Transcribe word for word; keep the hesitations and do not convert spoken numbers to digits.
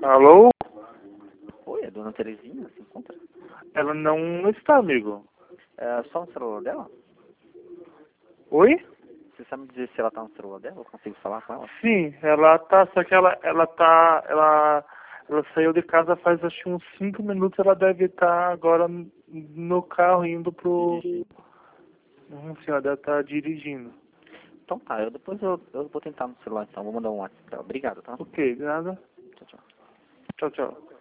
Alô? Oi, a dona Terezinha se encontra? Ela não está, amigo. É só no celular dela? Oi? Você sabe me dizer se ela tá no celular dela? Eu consigo falar com ela? Sim, ela tá, só que ela, ela tá, ela, ela saiu de casa faz acho que uns cinco minutos, ela deve estar agora no carro indo pro... Hum, sim, ela deve estar dirigindo. Então tá, eu depois eu, eu vou tentar no celular então, vou mandar um WhatsApp pra ela. Obrigado, tá? Ok, de nada. Tchau, tchau. Tchau, tchau.